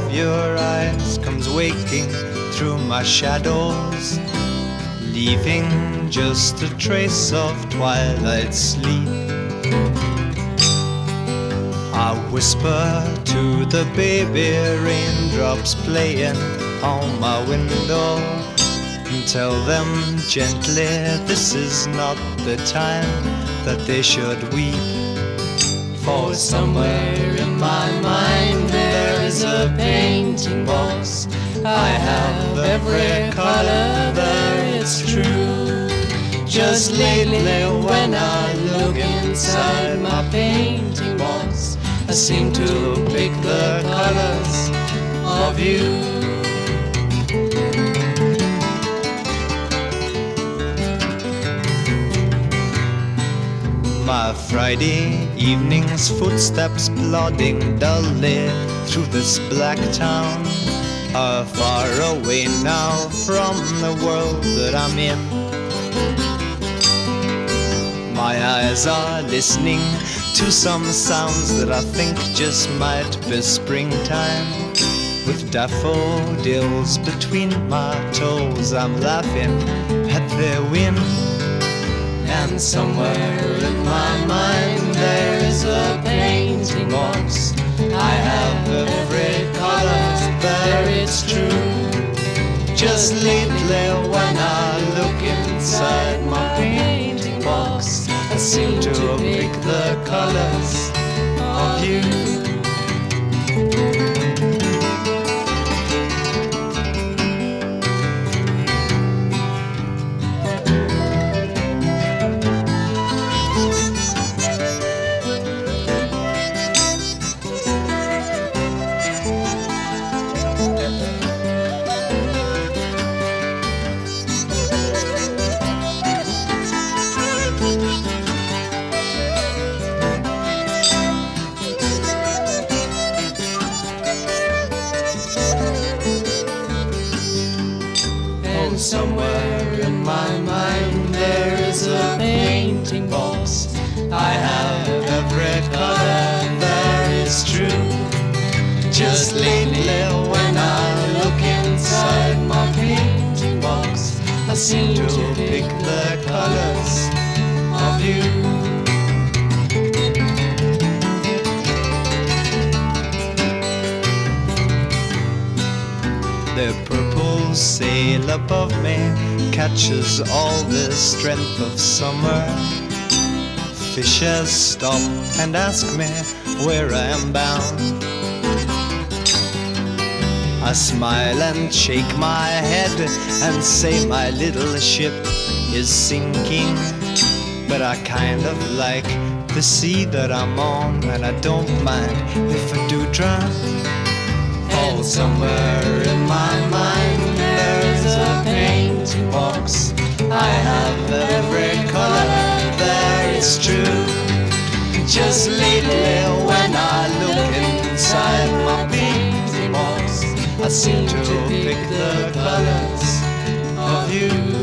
of your eyes comes waking through my shadows, leaving just a trace of twilight sleep. I whisper to the baby raindrops playing on my window, and tell them gently this is not the time that they should weep. For somewhere in my mind there is a painting box. I have every color there, it's true. Just lately when I look inside my painting box, I seem to pick the colors of you. My Friday evening's footsteps plodding dully through this black town are far away now from the world that I'm in. My eyes are listening to some sounds that I think just might be springtime. With daffodils between my toes, I'm laughing at the wind. And somewhere in my mind there is a painting box. I have every color there, it's true. Just lately when I look inside my painting box, I seem to pick the colors of you. Somewhere in my mind there is a painting box. I have every color there, is true. Just lately when I look inside my painting box, I seem to pick the colors of you. The purple sail above me catches all the strength of summer. Fishes stop and ask me where I am bound. I smile and shake my head and say my little ship is sinking. But I kind of like the sea that I'm on, and I don't mind if I do drown. Oh, somewhere in my mind there's a painting box. I have every color there, it's true. Just lately when I look inside my painting box, I seem to pick the colors of you.